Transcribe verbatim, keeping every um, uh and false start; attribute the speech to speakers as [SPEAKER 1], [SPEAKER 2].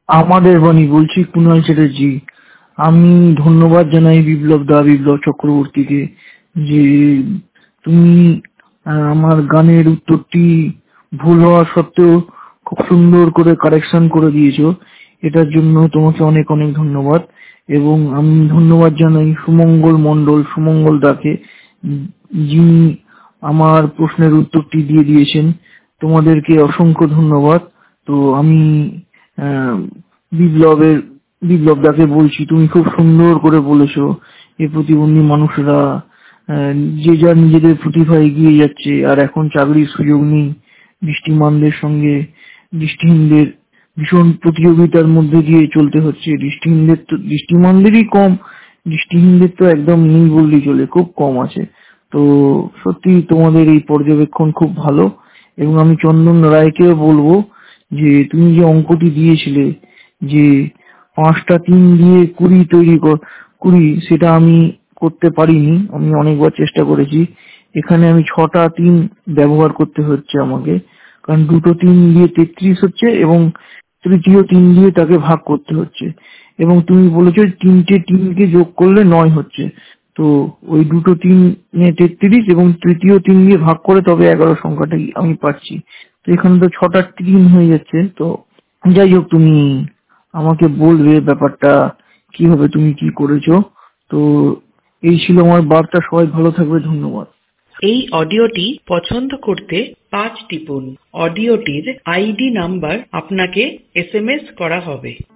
[SPEAKER 1] আমাদের বাণী বলছি, কুণাল চ্যাটার্জি। আমি ধন্যবাদ জানাই বিপ্লব দা, বিপ্লব চক্রবর্তীকে, যে তুমি আহ, আমার গানের উত্তরটি ভুল হওয়া সত্ত্বেও খুব সুন্দর করে কারেকশন করে দিয়েছো। এটার জন্য তোমাকে অনেক অনেক ধন্যবাদ। এবং আমি ধন্যবাদ জানাই সুমঙ্গল মণ্ডল, সুমঙ্গল দাকে, উম, যিনি আমার প্রশ্নের উত্তরটি দিয়ে দিয়েছেন। তোমাদেরকে অসংখ্য ধন্যবাদ। তো আমি আহ, বিপ্লবের বিপ্লব দাকে বলছি, তুমি খুব সুন্দর করে বলেছো। এই প্রতিবন্ধী মানুষরা আহ, যে যার নিজেদের প্রতিভা এগিয়ে যাচ্ছে, আর এখন চাকরির সুযোগ নেই। দৃষ্টিমানদের সঙ্গে দৃষ্টিহীনদের ভীষণ প্রতিযোগিতার মধ্যে দিয়ে চলতে হচ্ছে। দৃষ্টিহীনদের তো দৃষ্টিমানদেরই কম, দৃষ্টিহীনদের তো একদম নেই বললেই চলে, খুব কম আছে। তো সত্যি তোমাদের এই পর্যবেক্ষণ খুব ভালো। এবং আমি চন্দন রায়কেও বলবো যে তুমি যে অঙ্কটি দিয়েছিলে, যে পাঁচটা তিন দিয়ে কুড়ি তৈরি কর কুড়ি, সেটা আমি করতে পারিনি। আমি অনেকবার চেষ্টা করেছি। এখানে আমি ছটা তিন ব্যবহার করতে হচ্ছে আমাকে, কারণ দুটো তিন দিয়ে তেত্রিশ হচ্ছে এবং তৃতীয় তিন দিয়ে তাকে ভাগ করতে হচ্ছে। এবং তুমি বলেছো তিনটে তিনকে যোগ করলে নয় হচ্ছে। তো ওই দুটো তিনে তেত্রিশ এবং তৃতীয় তিন দিয়ে ভাগ করে তবে এগারো সংখ্যাটাই আমি পাচ্ছি। তো এখানে তো ছটা তিন হয়ে যাচ্ছে। তো যাই হোক, তুমি আমাকে বলবে ব্যাপারটা কিভাবে তুমি কি করেছো। তো এই ছিল আমার বার্তা। সবাই ভালো থাকবে, ধন্যবাদ।
[SPEAKER 2] এই অডিওটি পছন্দ করতে পাঁচ টিপুন। অডিওটির আইডি নাম্বার আপনাকে এস এম এস করা হবে।